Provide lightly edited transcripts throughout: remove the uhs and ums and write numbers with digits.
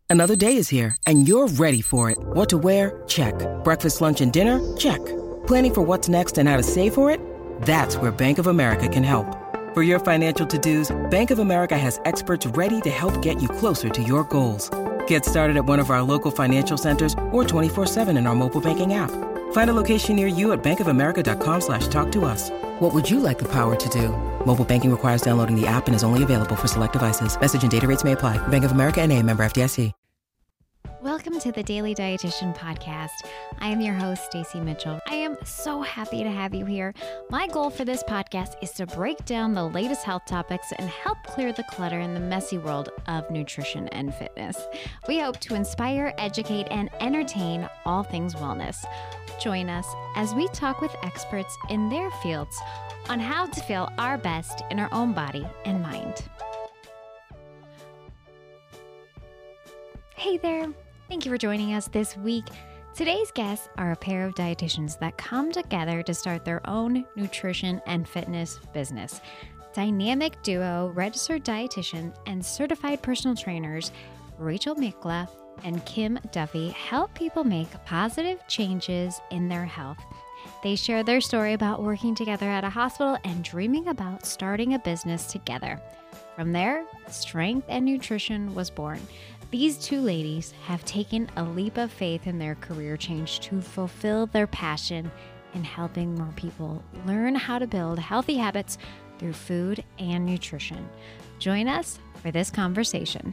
Another day is here, and you're ready for it. What to wear? Check. Breakfast, lunch, and dinner? Check. Planning for what's next and how to save for it? That's where Bank of America can help. For your financial to-dos, Bank of America has experts ready to help get you closer to your goals. Get started at one of our local financial centers or 24/7 in our mobile banking app. Find a location near you at bankofamerica.com/talktous. What would you like the power to do? Mobile banking requires downloading the app and is only available for select devices. Message and data rates may apply. Bank of America N.A., member FDIC. Welcome to the Daily Dietitian Podcast. I am your host, Stacey Mitchell. I am so happy to have you here. My goal for this podcast is to break down the latest health topics and help clear the clutter in the messy world of nutrition and fitness. We hope to inspire, educate, and entertain all things wellness. Join us as we talk with experts in their fields on how to feel our best in our own body and mind. Hey there. Thank you for joining us this week. Today's guests are a pair of dietitians that come together to start their own nutrition and fitness business. Dynamic duo, registered dietitian, and certified personal trainers, Rachel Mikla and Kim Duffy help people make positive changes in their health. They share their story about working together at a hospital and dreaming about starting a business together. From there, Strength and Nutrition was born. These two ladies have taken a leap of faith in their career change to fulfill their passion in helping more people learn how to build healthy habits through food and nutrition. Join us for this conversation.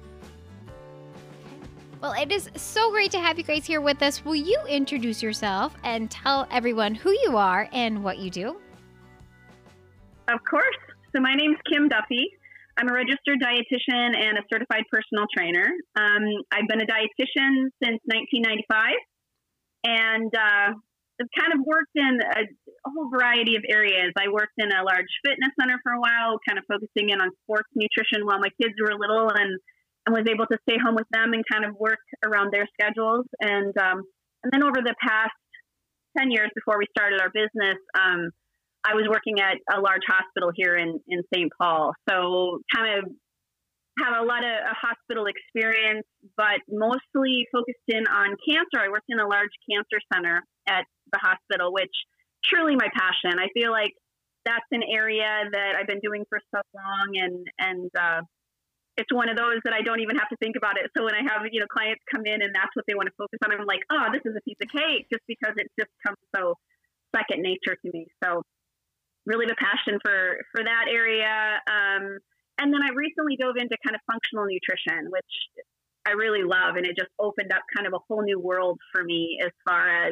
Well, it is so great to have you guys here with us. Will you introduce yourself and tell everyone who you are and what you do? Of course. So my name's Kim Duffy. I'm a registered dietitian and a certified personal trainer. I've been a dietitian since 1995, and I've kind of worked in a whole variety of areas. I worked in a large fitness center for a while, kind of focusing in on sports nutrition while my kids were little, and was able to stay home with them and kind of work around their schedules. And then over the past 10 years before we started our business, I was working at a large hospital here in St. Paul. So kind of have a lot of hospital experience, but mostly focused in on cancer. I worked in a large cancer center at the hospital, which truly my passion. I feel like that's an area that I've been doing for so long, and it's one of those that I don't even have to think about it. So when I have, clients come in and that's what they want to focus on, I'm like, oh, this is a piece of cake, just because it just comes so second nature to me. So really the passion for that area. And then I recently dove into kind of functional nutrition, which I really love. And it just opened up kind of a whole new world for me as far as,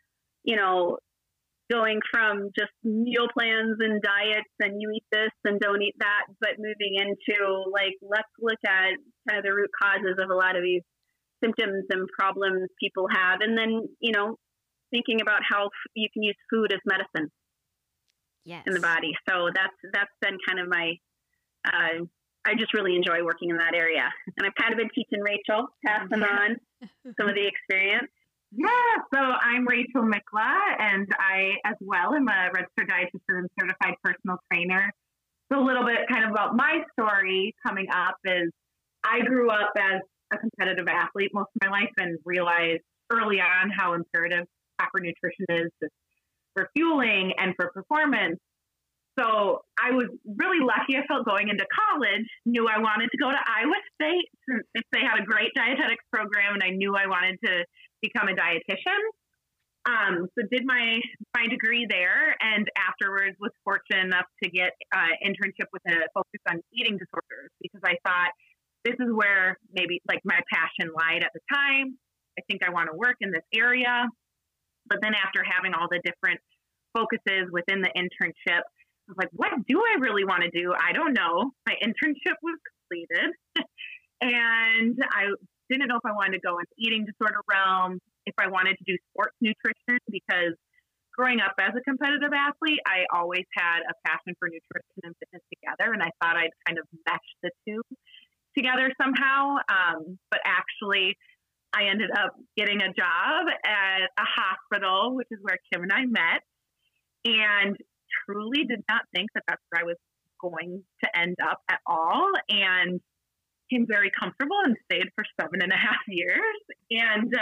going from just meal plans and diets and you eat this and don't eat that, but moving into like, let's look at kind of the root causes of a lot of these symptoms and problems people have. And then, thinking about how you can use food as medicine. Yes. In the body. So that's been kind of my, I just really enjoy working in that area. And I've kind of been teaching Rachel, passing on some of the experience. Yeah, so I'm Rachel Mikla, and I as well am a registered dietitian and certified personal trainer. So a little bit kind of about my story coming up is I grew up as a competitive athlete most of my life and realized early on how imperative proper nutrition is for fueling and for performance. So I was really lucky. I felt going into college, knew I wanted to go to Iowa State since they had a great dietetics program, and I knew I wanted to become a dietitian. So did my degree there, and afterwards was fortunate enough to get an internship with a focus on eating disorders, because I thought this is where maybe like my passion lied at the time. I think I want to work in this area. But then after having all the different focuses within the internship, I was like, what do I really want to do? I don't know. My internship was completed and I didn't know if I wanted to go into eating disorder realm, if I wanted to do sports nutrition, because growing up as a competitive athlete, I always had a passion for nutrition and fitness together. And I thought I'd kind of mesh the two together somehow. But actually, I ended up getting a job at a hospital, which is where Kim and I met, and truly did not think that that's where I was going to end up at all. And became very comfortable and stayed for 7.5 years. And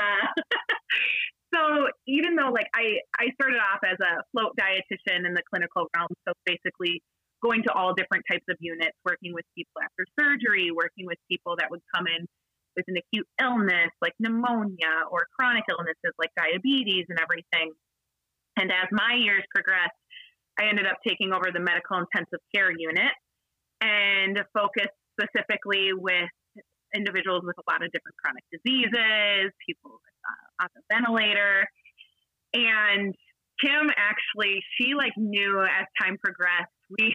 so even though like I started off as a float dietitian in the clinical realm, so basically going to all different types of units, working with people after surgery, working with people that would come in with an acute illness like pneumonia or chronic illnesses like diabetes and everything. And as my years progressed, I ended up taking over the medical intensive care unit and focused specifically with individuals with a lot of different chronic diseases, people on the ventilator. And Kim actually, she like knew as time progressed,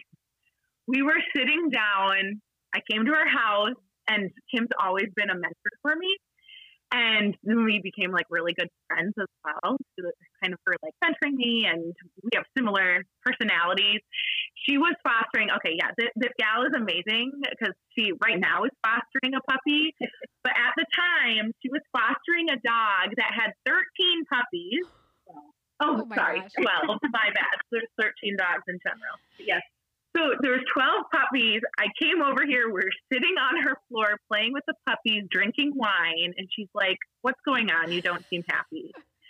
we were sitting down, I came to her house, and Kim's always been a mentor for me. And we became like really good friends as well. So kind of her like mentoring me, and we have similar personalities. She was fostering. Okay, yeah, this gal is amazing because she right now is fostering a puppy. But at the time, she was fostering a dog that had 13 puppies. Oh sorry, gosh. 12. My bad. There's 13 dogs in general. Yes. So there was 12 puppies. I came over here. We're sitting on her floor playing with the puppies, drinking wine. And she's like, "What's going on? You don't seem happy."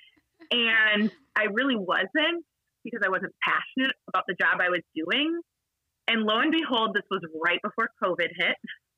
And I really wasn't, because I wasn't passionate about the job I was doing. And lo and behold, this was right before COVID hit.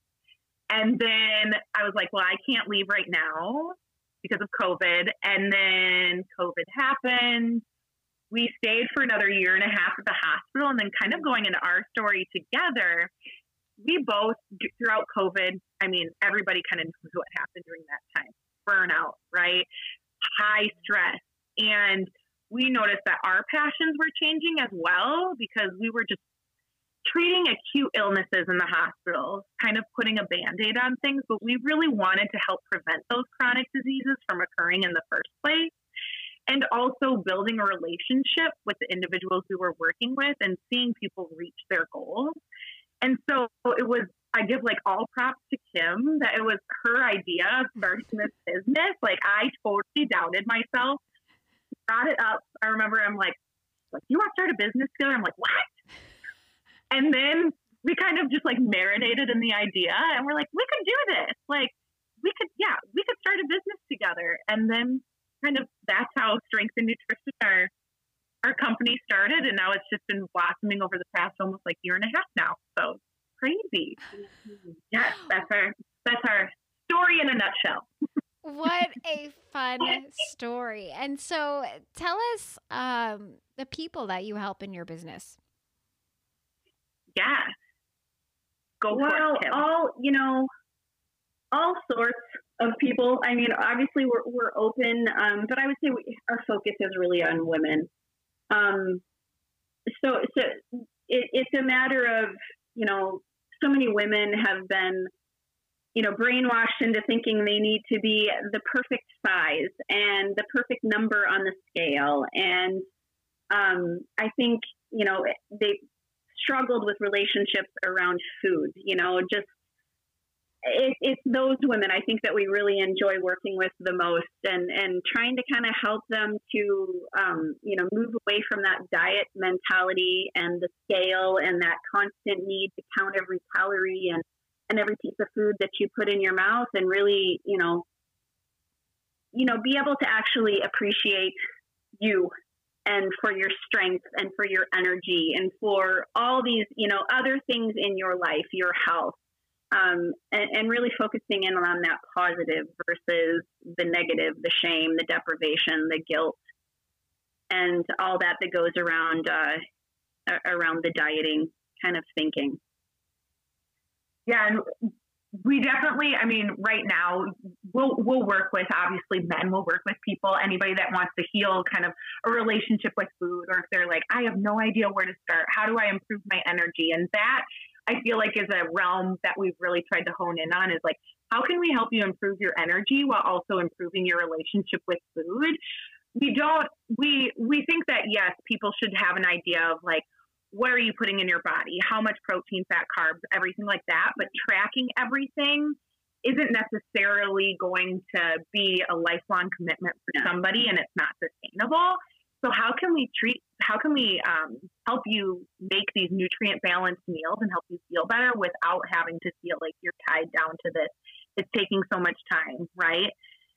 And then I was like, well, I can't leave right now because of COVID. And then COVID happened. We stayed for another 1.5 years at the hospital, and then kind of going into our story together, we both, throughout COVID, I mean, everybody kind of knows what happened during that time. Burnout, right? High stress. And we noticed that our passions were changing as well, because we were just treating acute illnesses in the hospital, kind of putting a Band-Aid on things, but we really wanted to help prevent those chronic diseases from occurring in the first place. And also building a relationship with the individuals we were working with and seeing people reach their goals. And so it was, I give like all props to Kim that it was her idea of starting this business. Like I totally doubted myself, brought it up. I remember I'm like, you want to start a business together? I'm like, what? And then we kind of just like marinated in the idea, and we're like, we could do this. Like we could start a business together. And then kind of that's how Strength and Nutrition, our company started, and now it's just been blossoming over the past almost like 1.5 years now. So crazy. Yes, that's our story in a nutshell. What a fun story. And so tell us the people that you help in your business. Yeah. Well, all sorts of people. I mean, obviously we're open, but I would say our focus is really on women. So it's a matter of, so many women have been, brainwashed into thinking they need to be the perfect size and the perfect number on the scale. And I think, they struggled with relationships around food, it's those women I think that we really enjoy working with the most, and trying to kind of help them to, move away from that diet mentality and the scale and that constant need to count every calorie and every piece of food that you put in your mouth, and really, be able to actually appreciate you and for your strength and for your energy and for all these, other things in your life, your health. And really focusing in on that positive versus the negative, the shame, the deprivation, the guilt, and all that goes around the dieting kind of thinking. Yeah, and we definitely, right now we'll work with, obviously men, we'll work with people, anybody that wants to heal kind of a relationship with food, or if they're like, I have no idea where to start. How do I improve my energy? And that, I feel like, is a realm that we've really tried to hone in on, is like, how can we help you improve your energy while also improving your relationship with food? We think that, yes, people should have an idea of like, what are you putting in your body? How much protein, fat, carbs, everything like that. But tracking everything isn't necessarily going to be a lifelong commitment for somebody, and it's not sustainable. So how can we treat help you make these nutrient balanced meals and help you feel better without having to feel like you're tied down to this? It's taking so much time, right?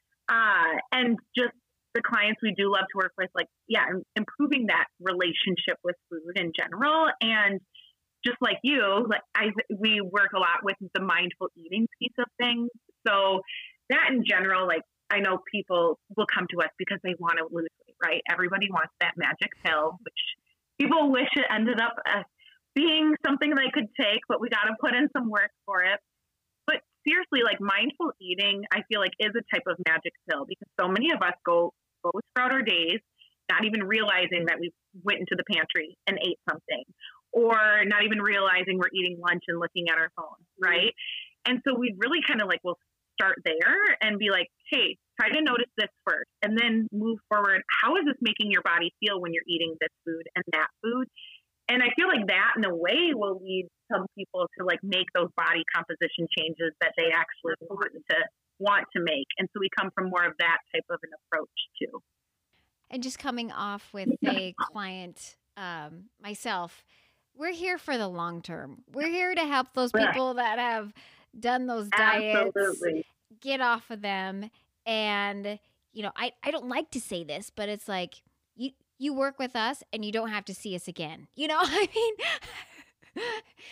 And just the clients we do love to work with, like, improving that relationship with food in general. And just like you, we work a lot with the mindful eating piece of things. So that in general, like, I know people will come to us because they want to lose weight, right? Everybody wants that magic pill, which people wish it ended up being something they could take, but we got to put in some work for it. But seriously, like, mindful eating, I feel like is a type of magic pill, because so many of us go throughout our days, not even realizing that we went into the pantry and ate something, or not even realizing we're eating lunch and looking at our phone, right? And so we really kind of like, will start there and be like, hey, try to notice this first, and then move forward. How is this making your body feel when you're eating this food and that food? And I feel like that in a way will lead some people to like make those body composition changes that they actually want to make. And so we come from more of that type of an approach too. And just coming off with a client, myself, we're here for the long term. We're here to help those people that have done those diets, get off of them. And, you know, I don't like to say this, but it's like, you work with us and you don't have to see us again. You know, I mean,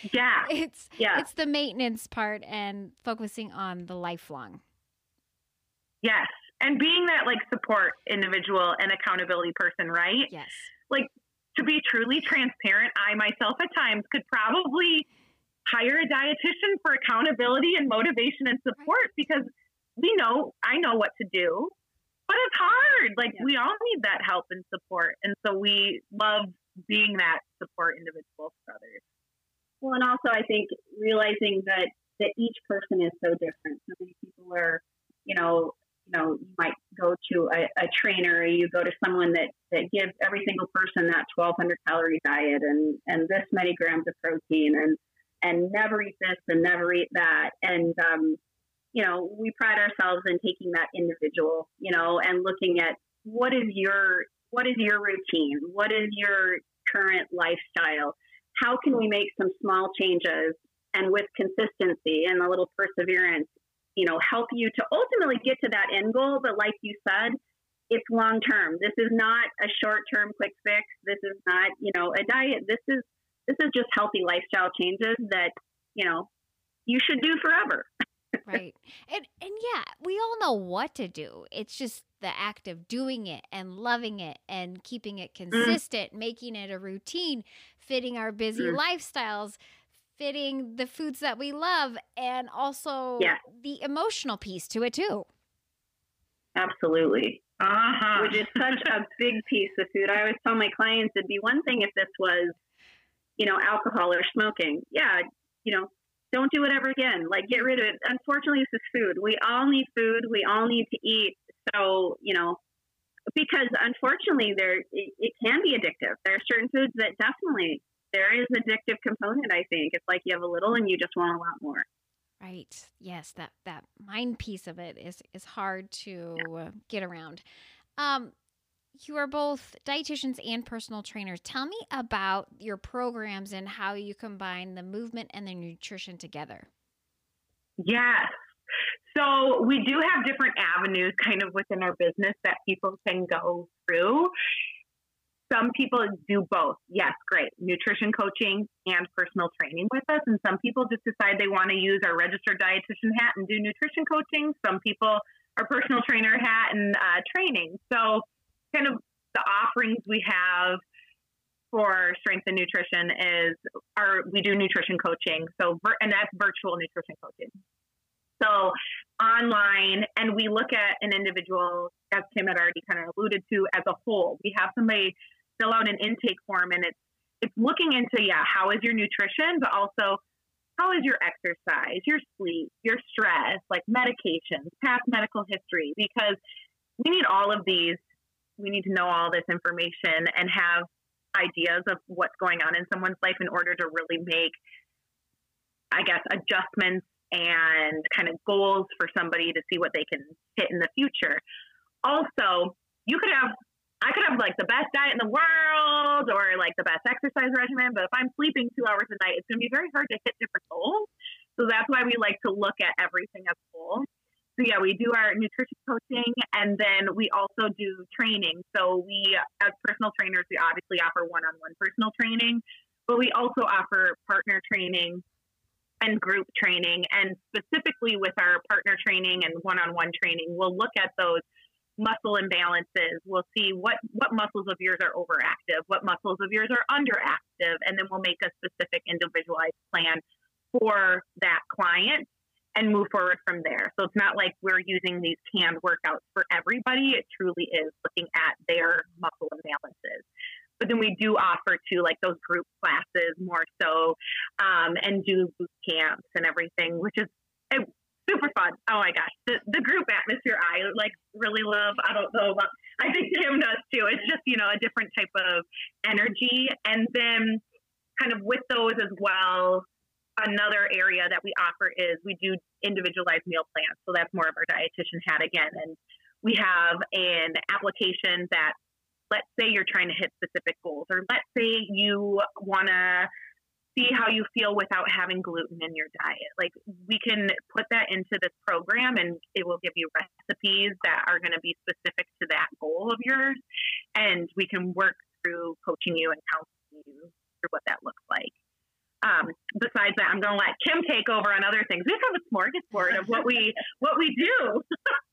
it's the maintenance part and focusing on the lifelong. Yes. And being that like support individual and accountability person, right? Yes. Like, to be truly transparent, I myself at times could probably hire a dietitian for accountability and motivation and support, because I know what to do, but it's hard. Like, we all need that help and support. And so we love being that support individual for others. Well, and also I think realizing that each person is so different. So many people are, you might go to a trainer, or you go to someone that gives every single person that 1,200 calorie diet and this many grams of protein and never eat this and never eat that. And, we pride ourselves in taking that individual, and looking at what is your routine? What is your current lifestyle? How can we make some small changes, and with consistency and a little perseverance, help you to ultimately get to that end goal? But like you said, it's long term. This is not a short term quick fix. This is not, a diet. This is just healthy lifestyle changes that, you should do forever. Right. And yeah, we all know what to do. It's just the act of doing it and loving it and keeping it consistent, making it a routine, fitting our busy lifestyles, fitting the foods that we love, and also the emotional piece to it too. Absolutely. Which is such a big piece of food. I always tell my clients it'd be one thing if this was, alcohol or smoking. Yeah, don't do it ever again. Like, get rid of it. Unfortunately, this is food. We all need food. We all need to eat. So, because unfortunately it can be addictive. There are certain foods that definitely, there is an addictive component, I think. It's like you have a little and you just want a lot more. Right. Yes, that mind piece of it is hard to get around. You are both dietitians and personal trainers. Tell me about your programs and how you combine the movement and the nutrition together. Yes. So we do have different avenues kind of within our business that people can go through. Some people do both. Yes, great. Nutrition coaching and personal training with us. And some people just decide they want to use our registered dietitian hat and do nutrition coaching. Some people are personal trainer hat and training. So kind of the offerings we have for strength and nutrition we do nutrition coaching. And that's virtual nutrition coaching. So online, and we look at an individual, as Kim had already kind of alluded to, as a whole. We have somebody fill out an intake form, and it's looking into, how is your nutrition, but also how is your exercise, your sleep, your stress, like medications, past medical history, because we need all of these. We need to know all this information and have ideas of what's going on in someone's life in order to really make, I guess, adjustments and kind of goals for somebody to see what they can hit in the future. Also, you could have I could have like the best diet in the world or like the best exercise regimen, but if I'm sleeping 2 hours a night, it's going to be very hard to hit different goals. So that's why we like to look at everything as a whole. So yeah, we do our nutrition coaching, and then we also do training. So we, as personal trainers, we obviously offer one-on-one personal training, but we also offer partner training and group training. And specifically with our partner training and one-on-one training, we'll look at those muscle imbalances. We'll see what muscles of yours are overactive, what muscles of yours are underactive, and then we'll make a specific individualized plan for that client and move forward from there. So it's not like we're using these canned workouts for everybody. It truly is looking at their muscle imbalances. But then we do offer to like those group classes more so, and do boot camps and everything, which is super fun. Oh my gosh. The group atmosphere I like really love. I don't know. I think Kim does too. It's just, a different type of energy. And then kind of with those as well, another area that we offer is we do individualized meal plans. So that's more of our dietitian hat again. And we have an application that, let's say you're trying to hit specific goals, or let's say you want to see how you feel without having gluten in your diet. Like, we can put that into this program and it will give you recipes that are going to be specific to that goal of yours. And we can work through coaching you and counseling you through what that looks like. Besides that, I'm going to let Kim take over on other things. We have a smorgasbord of what we do.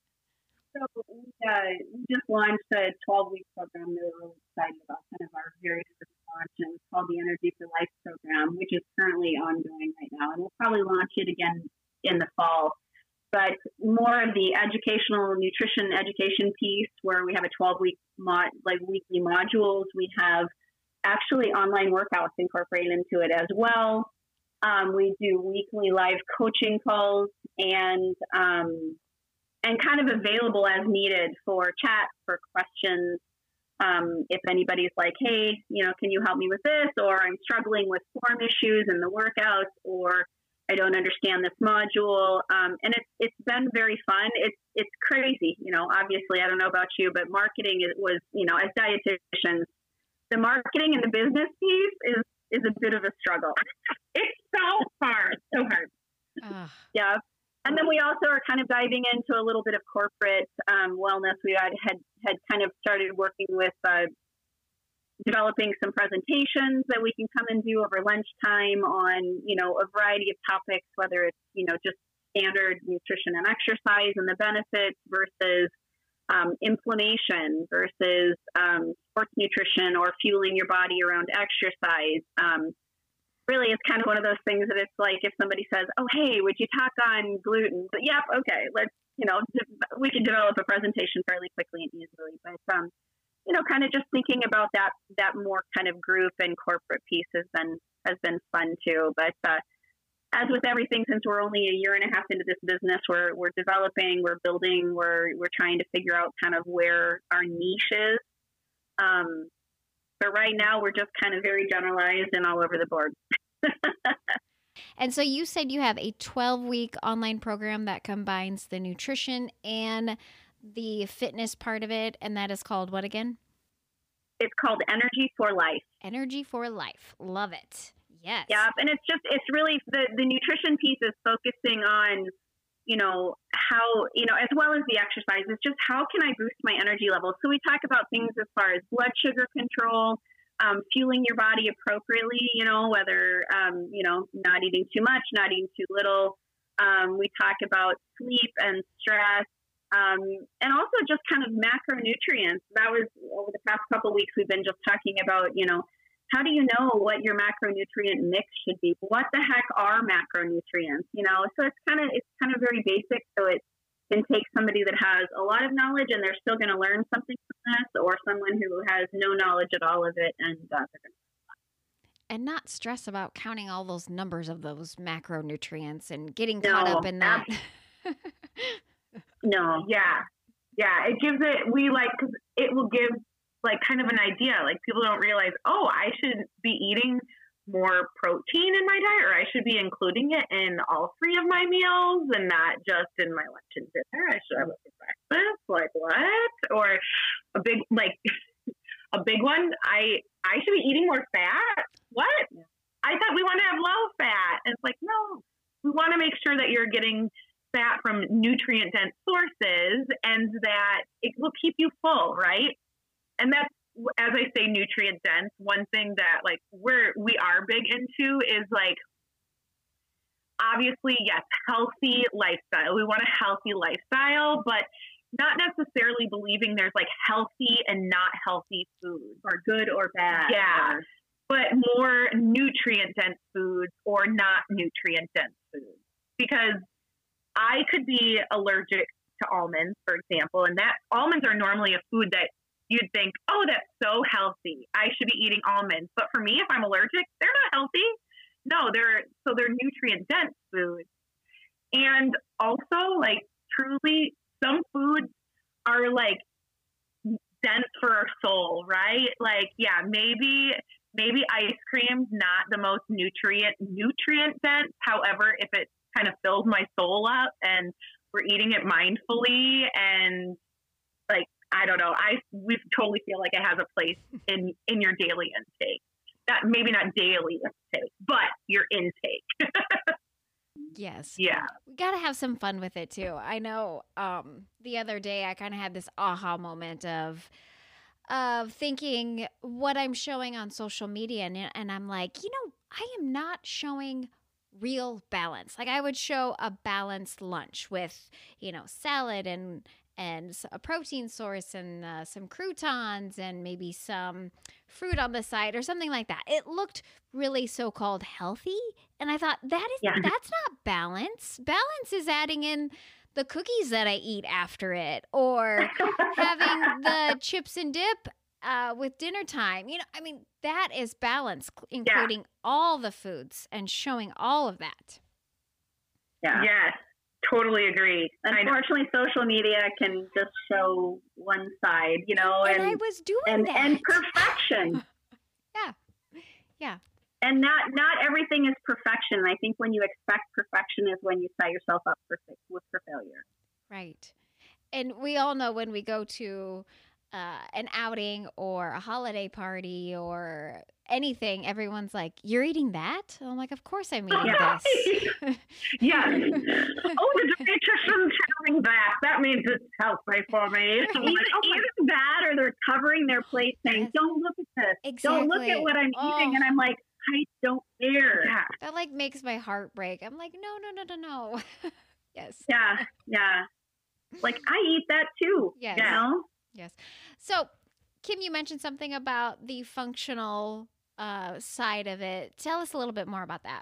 So we just launched a 12-week program that we're really excited about, kind of our very first launch, and it's called the Energy for Life program, which is currently ongoing right now. And we'll probably launch it again in the fall. But more of the educational nutrition education piece, where we have a 12-week weekly modules. We have actually online workouts incorporated into it as well. We do weekly live coaching calls and kind of available as needed for chat, for questions. If anybody's like, hey, can you help me with this? Or I'm struggling with form issues in the workouts, or I don't understand this module. And it's been very fun. It's crazy. Obviously, I don't know about you, but marketing was, as dietitians, the marketing and the business piece is a bit of a struggle. It's so hard. Yeah. And then we also are kind of diving into a little bit of corporate wellness. We had kind of started working with developing some presentations that we can come and do over lunchtime on, a variety of topics, whether it's, just standard nutrition and exercise and the benefits versus inflammation versus sports nutrition or fueling your body around exercise. Really, it's kind of one of those things that it's like if somebody says, oh, hey, would you talk on gluten? But yep, okay, let's, we can develop a presentation fairly quickly and easily. But, kind of just thinking about that more kind of group and corporate piece has been fun too. But as with everything, since we're only a year and a half into this business, we're developing, we're building, we're trying to figure out kind of where our niche is. But right now, we're just kind of very generalized and all over the board. And so you said you have a 12-week online program that combines the nutrition and the fitness part of it, and that is called what again? It's called Energy for Life. Energy for Life. Love it. Yes. Yeah, and it's really, the nutrition piece is focusing on, how, as well as the exercise, it's just how can I boost my energy levels? So we talk about things as far as blood sugar control, fueling your body appropriately, whether, not eating too much, not eating too little. We talk about sleep and stress, and also just kind of macronutrients. That was over the past couple of weeks, we've been just talking about, how do you know what your macronutrient mix should be? What the heck are macronutrients? So it's kind of very basic. So it can take somebody that has a lot of knowledge and they're still going to learn something from this, or someone who has no knowledge at all of it and they're going to. And not stress about counting all those numbers of those macronutrients and getting caught up in that. No. Yeah. It gives cause it will give kind of an idea. Like, people don't realize, I should be eating more protein in my diet, or I should be including it in all three of my meals and not just in my lunch and dinner. I should have it for breakfast. Like, what? Or a big, nutrient dense sources and that it will keep you full, right? And that's, as I say, nutrient dense. One thing that like we are big into is like, obviously, yes, healthy lifestyle. We want a healthy lifestyle, but not necessarily believing there's like healthy and not healthy foods or good or bad. Yeah. But more nutrient dense foods or not nutrient dense foods. Because I could be allergic to almonds, for example, and that almonds are normally a food that you'd think, oh, that's so healthy. I should be eating almonds. But for me, if I'm allergic, they're not healthy. No, they're nutrient dense foods. And also, like, truly, some foods are like dense for our soul, right? Like, yeah, maybe ice cream's not the most nutrient dense. However, if it kind of fills my soul up and we're eating it mindfully and like, I don't know, we totally feel like it has a place in your daily intake. That maybe not daily intake, but your intake. Yes. Yeah. We got to have some fun with it too. I know the other day I kind of had this aha moment of thinking what I'm showing on social media. And I'm like, I am not showing real balance. Like I would show a balanced lunch with, salad and a protein source and some croutons and maybe some fruit on the side or something like that. It looked really so-called healthy. And I thought that's not balance. Balance is adding in the cookies that I eat after it or having the chips and dip with dinner time. That is balance, including all the foods and showing all of that. Yeah. Yes. Totally agree. Unfortunately, social media can just show one side, and I was doing that. And perfection. Yeah. And not everything is perfection. I think when you expect perfection is when you set yourself up for failure. Right. And we all know when we go to an outing or a holiday party or anything, everyone's like, "You're eating that?" And I'm like, "Of course I'm eating this." Yes. Oh, the dietitian's having that. That means it's healthy for me. Either that or they're covering their plate saying, "Don't look at this. Exactly. Don't look at what I'm eating." And I'm like, I don't care. Yeah. That like makes my heart break. I'm like, no. Yes. Yeah. Like I eat that too. Yes. Yes. So, Kim, you mentioned something about the functional side of it. Tell us a little bit more about that.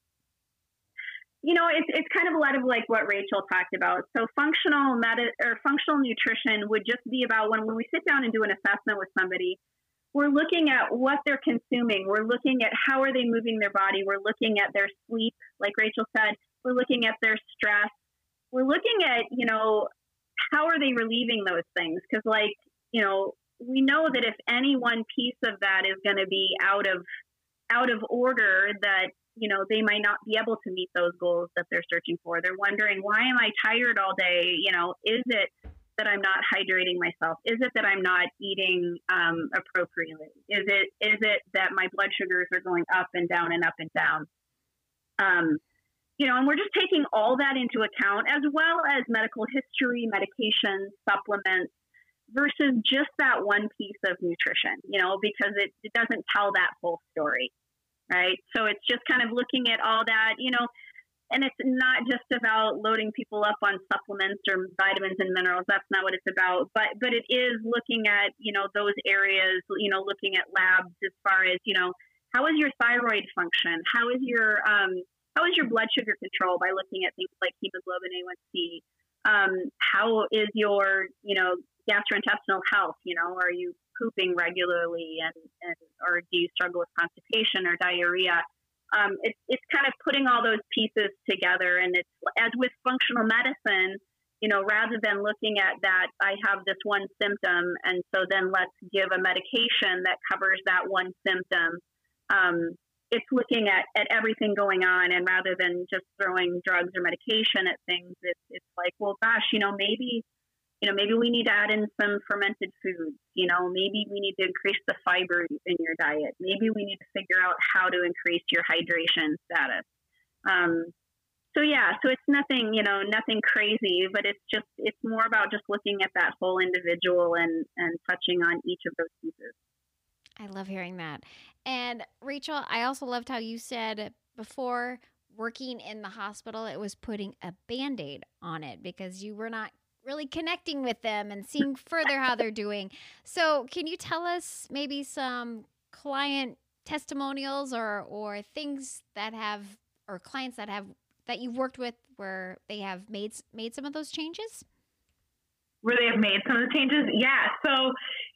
It's kind of a lot of like what Rachel talked about. So functional nutrition would just be about when we sit down and do an assessment with somebody, we're looking at what they're consuming. We're looking at how are they moving their body. We're looking at their sleep, like Rachel said. We're looking at their stress. We're looking at, how are they relieving those things? Because we know that if any one piece of that is going to be out of order, that, they might not be able to meet those goals that they're searching for. They're wondering, why am I tired all day? Is it that I'm not hydrating myself? Is it that I'm not eating appropriately? Is it that my blood sugars are going up and down and up and down? And we're just taking all that into account, as well as medical history, medications, supplements, versus just that one piece of nutrition, because it doesn't tell that whole story, right? So it's just kind of looking at all that, and it's not just about loading people up on supplements or vitamins and minerals. That's not what it's about. But it is looking at, those areas, looking at labs as far as, how is your thyroid function? How is your blood sugar control by looking at things like hemoglobin A1C? How is your, gastrointestinal health? Are you pooping regularly or do you struggle with constipation or diarrhea? It's kind of putting all those pieces together. And it's as with functional medicine, rather than looking at that, I have this one symptom, and so then let's give a medication that covers that one symptom. It's looking at everything going on, and rather than just throwing drugs or medication at things, it's like, well, gosh, maybe we need to add in some fermented foods. Maybe we need to increase the fiber in your diet. Maybe we need to figure out how to increase your hydration status. So yeah, so it's nothing, nothing crazy, but it's more about just looking at that whole individual and touching on each of those pieces. I love hearing that. And Rachel, I also loved how you said before working in the hospital, it was putting a Band-Aid on it because you were not really connecting with them and seeing further how they're doing. So can you tell us maybe some client testimonials or things that have, or clients that have, that you've worked with where they have made some of those changes? Where they have made some of the changes? Yeah. So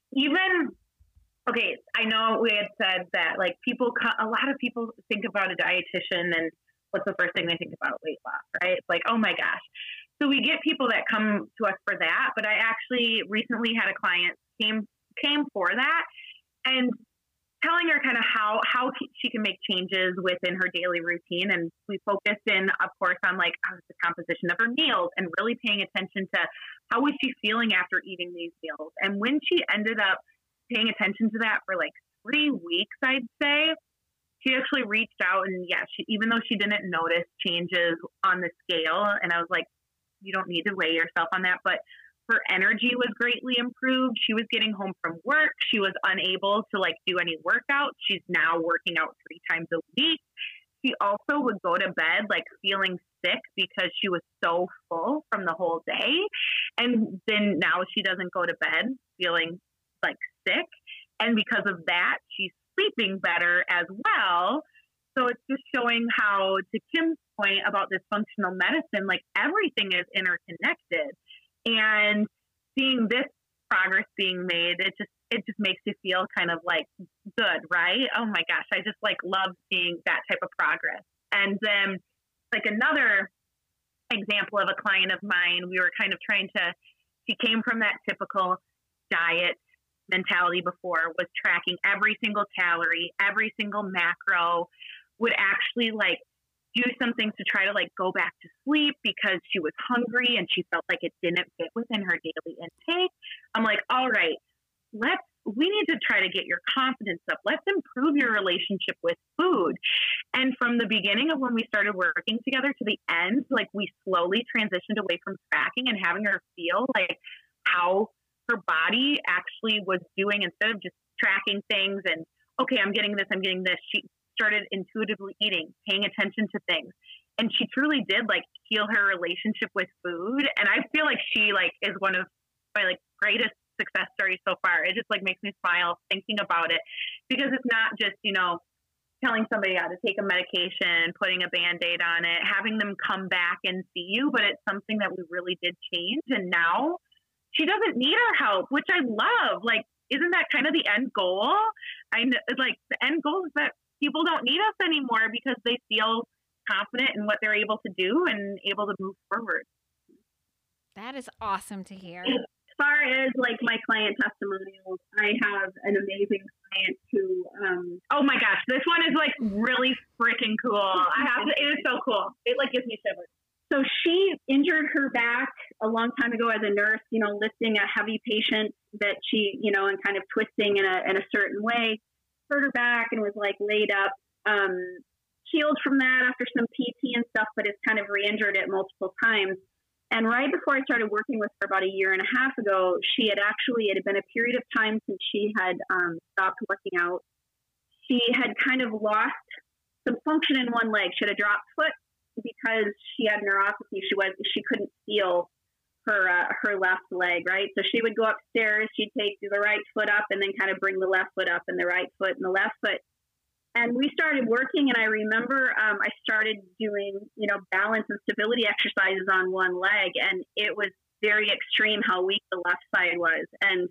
okay, I know we had said that like a lot of people think about a dietitian and what's the first thing they think about? Weight loss, right? It's like, oh my gosh. So we get people that come to us for that, but I actually recently had a client came for that and telling her kind of how she can make changes within her daily routine. And we focused in, of course, on like the composition of her meals and really paying attention to how was she feeling after eating these meals. And when she ended up paying attention to that for like 3 weeks, I'd say, she actually reached out and even though she didn't notice changes on the scale, and I was like, you don't need to weigh yourself on that, but her energy was greatly improved. She was getting home from work. She was unable to like do any workouts. She's now working out 3 times a week. She also would go to bed like feeling sick because she was so full from the whole day. And then now she doesn't go to bed feeling like sick. And because of that, she's sleeping better as well. So it's just showing how, to Kim's point about this functional medicine, like everything is interconnected. And seeing this progress being made, it just makes you feel kind of like good, right? Oh my gosh, I just like love seeing that type of progress. And then like another example of a client of mine, we were kind of she came from that typical diet mentality before, was tracking every single calorie, every single macro, would actually like do some things to try to like go back to sleep because she was hungry and she felt like it didn't fit within her daily intake. I'm like, all right, we need to try to get your confidence up. Let's improve your relationship with food. And from the beginning of when we started working together to the end, like we slowly transitioned away from tracking and having her feel like how her body actually was doing instead of just tracking things and, okay, I'm getting this. She started intuitively eating, paying attention to things. And she truly did like heal her relationship with food. And I feel like she like is one of my like greatest success stories so far. It just like makes me smile thinking about it because it's not just, telling somebody how to take a medication, putting a Band-Aid on it, having them come back and see you, but it's something that we really did change. And now she doesn't need our help, which I love. Like, isn't that kind of the end goal? Like the end goal is that people don't need us anymore because they feel confident in what they're able to do and able to move forward. That is awesome to hear. As far as like my client testimonials, I have an amazing client who, oh my gosh, this one is like really freaking cool. It is so cool. It like gives me shivers. So she injured her back a long time ago as a nurse, lifting a heavy patient that she, and kind of twisting in a certain way, hurt her back and was like laid up, healed from that after some PT and stuff, but has kind of re-injured it multiple times. And right before I started working with her about a year and a half ago, it had been a period of time since she had stopped working out. She had kind of lost some function in one leg. She had a drop foot because she had neuropathy. She couldn't feel her left leg, right? So she would go upstairs, she'd take the right foot up and then kind of bring the left foot up and the right foot and the left foot. And we started working, and I remember I started doing, balance and stability exercises on one leg, and it was very extreme how weak the left side was. And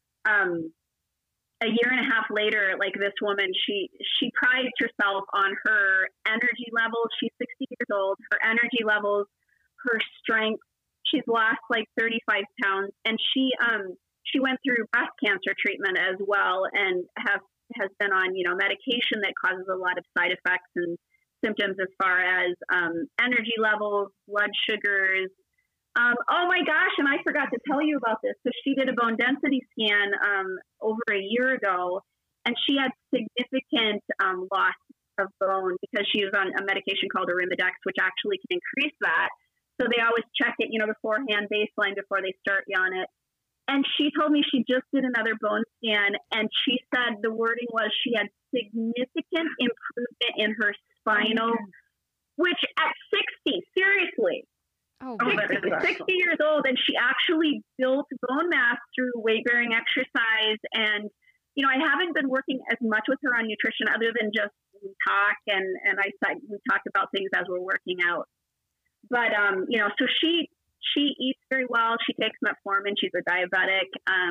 a year and a half later, like this woman, she prides herself on her energy levels. She's 60 years old. Her energy levels, her strength. She's lost like 35 pounds, and she went through breast cancer treatment as well, and has been on, medication that causes a lot of side effects and symptoms as far as energy levels, blood sugars. Oh my gosh, and I forgot to tell you about this. So she did a bone density scan over a year ago, and she had significant loss of bone because she was on a medication called Arimidex, which actually can increase that. So they always check it, beforehand, baseline before they start you on it. And she told me she just did another bone scan, and she said the wording was she had significant improvement in her spinal, which at 60, seriously, 60 years old, and she actually built bone mass through weight-bearing exercise. And, I haven't been working as much with her on nutrition other than just we talk, and we talk about things as we're working out. But, so she eats very well. She takes metformin. She's a diabetic.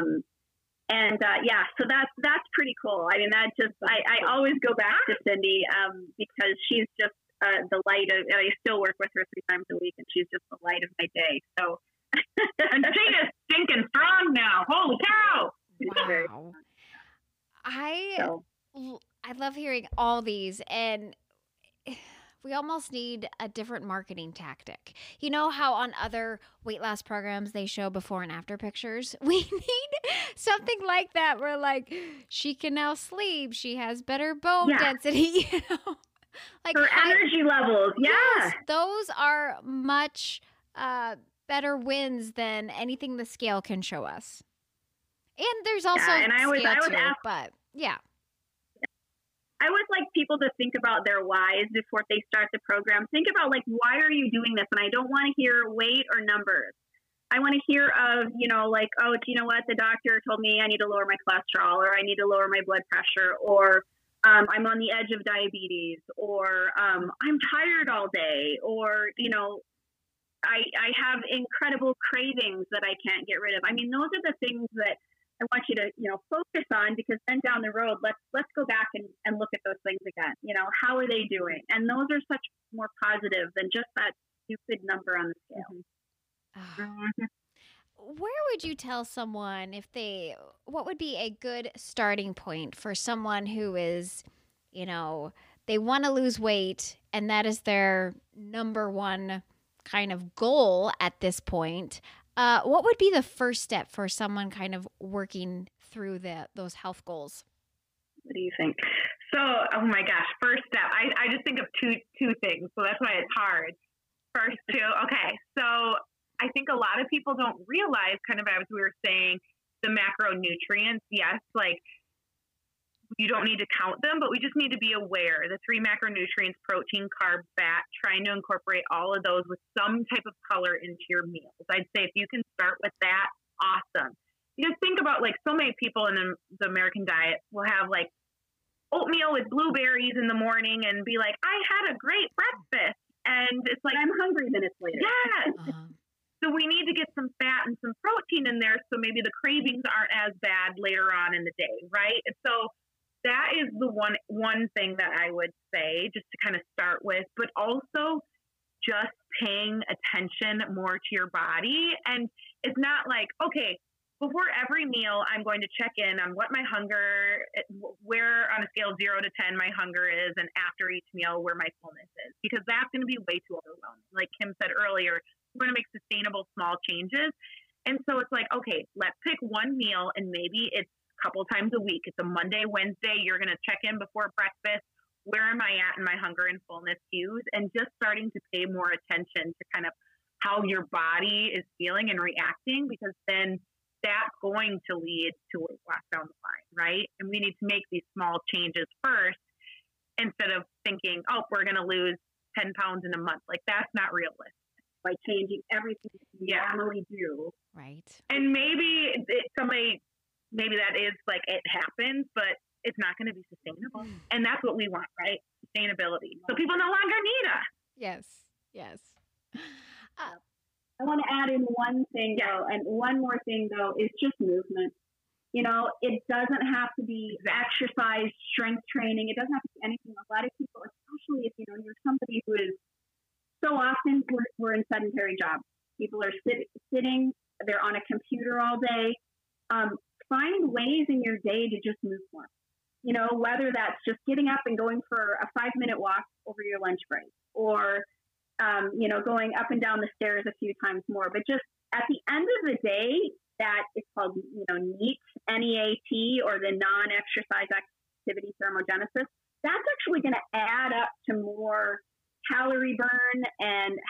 So that's pretty cool. I mean, I always go back to Cindy, because she's just the light of, I still work with her 3 times a week, and she's just the light of my day. So, and she is stinking strong now. Holy cow. Wow. I love hearing all these, and we almost need a different marketing tactic. You know how on other weight loss programs they show before and after pictures? We need something like that where, like, she can now sleep, she has better bone density, like her energy levels. Yes, those are much better wins than anything the scale can show us. And there's also and I always ask, but I always like people to think about their whys before they start the program. Think about, like, why are you doing this? And I don't want to hear weight or numbers. I want to hear of, like, oh, do you know what? The doctor told me I need to lower my cholesterol, or I need to lower my blood pressure, or I'm on the edge of diabetes, or I'm tired all day, or, I have incredible cravings that I can't get rid of. I mean, those are the things that I want you to, focus on, because then down the road, let's go back and look at those things again. How are they doing? And those are such more positive than just that stupid number on the scale. Where would you tell someone what would be a good starting point for someone who is, they want to lose weight and that is their number one kind of goal at this point? What would be the first step for someone kind of working through those health goals? What do you think? So, oh my gosh, first step. I just think of two things. So that's why it's hard. First two. Okay. So I think a lot of people don't realize, kind of as we were saying, the macronutrients. Yes, like you don't need to count them, but we just need to be aware. The 3 macronutrients, protein, carb, fat, trying to incorporate all of those with some type of color into your meals. I'd say if you can start with that, awesome. You just think about, like, so many people in the American diet will have, like, oatmeal with blueberries in the morning and be like, I had a great breakfast. And it's like, I'm hungry minutes later. Yes. So we need to get some fat and some protein in there so maybe the cravings aren't as bad later on in the day, right? And so that is the one thing that I would say, just to kind of start with, but also just paying attention more to your body. And it's not like, okay, before every meal, I'm going to check in on what my hunger, where on a scale of 0 to 10 my hunger is, and after each meal, where my fullness is, because that's going to be way too overwhelming. Like Kim said earlier, we're going to make sustainable small changes. And so it's like, okay, let's pick one meal, and maybe it's couple times a week. It's a Monday, Wednesday. You're going to check in before breakfast. Where am I at in my hunger and fullness cues? And just starting to pay more attention to kind of how your body is feeling and reacting, because then that's going to lead to weight loss down the line, right? And we need to make these small changes first instead of thinking, oh, we're going to lose 10 pounds in a month. Like, that's not realistic. By changing everything you normally do. Right. And maybe maybe that is like it happens, but it's not going to be sustainable. And that's what we want, right? Sustainability. So people no longer need us. Yes. Yes. I want to add in one thing, though, and one more thing, though, is just movement. It doesn't have to be exercise, strength training. It doesn't have to be anything. A lot of people, especially if, you're somebody who is so often we're in sedentary jobs. People are sitting, they're on a computer all day. Find ways in your day to just move more. Whether that's just getting up and going for a 5-minute walk over your lunch break, or, going up and down the stairs a few times more. But just at the end of the day, that is called, NEAT, N-E-A-T, or the non-exercise activity thermogenesis. That's actually going to add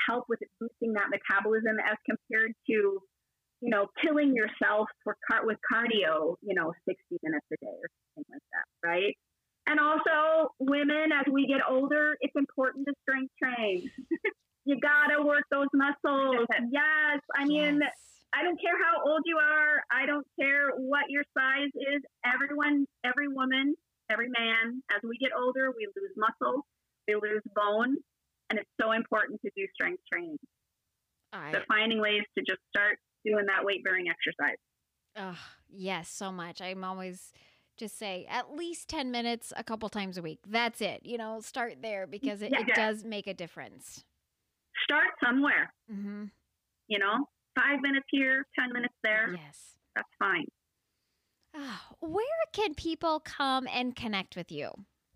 help with boosting that metabolism as compared to, you know, killing yourself with cardio, you know, 60 minutes a day or something like that, right? And also, women, as we get older, it's important to strength train. You gotta work those muscles. Yes. I mean, I don't care how old you are. I don't care what your size is. Everyone, every woman, every man, as we get older, we lose muscle, we lose bone, and it's so important to do strength training. So finding ways to just start doing that weight-bearing exercise. Oh, yes, so much. I'm always just say at least 10 minutes a couple times a week. That's it. You know, start there because it does make a difference. Start somewhere. Mm-hmm. You know, 5 minutes here, 10 minutes there. Yes. That's fine. Where can people come and connect with you?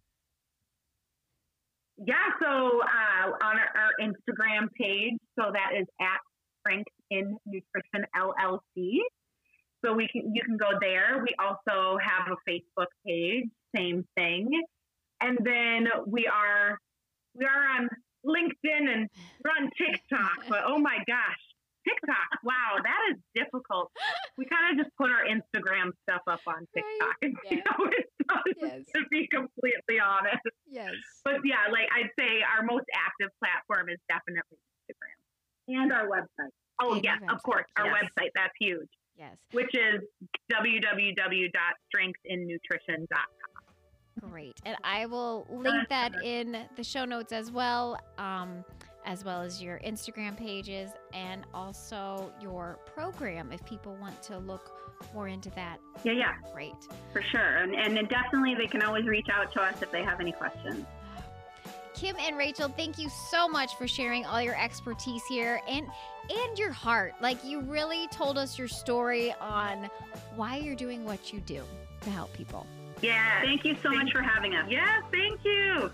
Yeah, so on our Instagram page, so that is at Strength in Nutrition LLC. So you can go there. We also have a Facebook page, same thing. And then we are on LinkedIn and we're on TikTok. But oh my gosh, TikTok! Wow, that is difficult. We kind of just put our Instagram stuff up on TikTok, and to be completely honest. Yes. But yeah, like I'd say our most active platform is definitely Instagram and our website. Oh yes, of course, our website. That's huge. Yes. Which is www.strengthinnutrition.com. Great. And I will link that in the show notes as well as your Instagram pages and also your program if people want to look more into that. Yeah. Great. For sure. And definitely they can always reach out to us if they have any questions. Kim and Rachel, thank you so much for sharing all your expertise here and your heart. Like, you really told us your story on why you're doing what you do to help people. Yeah. Thank you so much for having us. Yeah, thank you.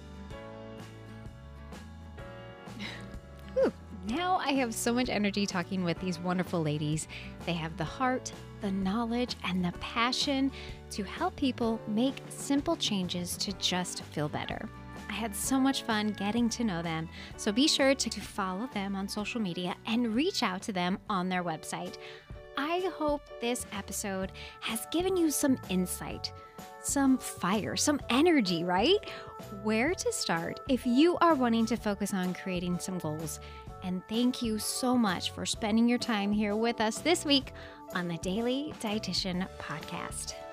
Now I have so much energy talking with these wonderful ladies. They have the heart, the knowledge, and the passion to help people make simple changes to just feel better. I had so much fun getting to know them, so be sure to follow them on social media and reach out to them on their website. I hope this episode has given you some insight, some fire, some energy, right? Where to start if you are wanting to focus on creating some goals. And thank you so much for spending your time here with us this week on the Daily Dietitian Podcast.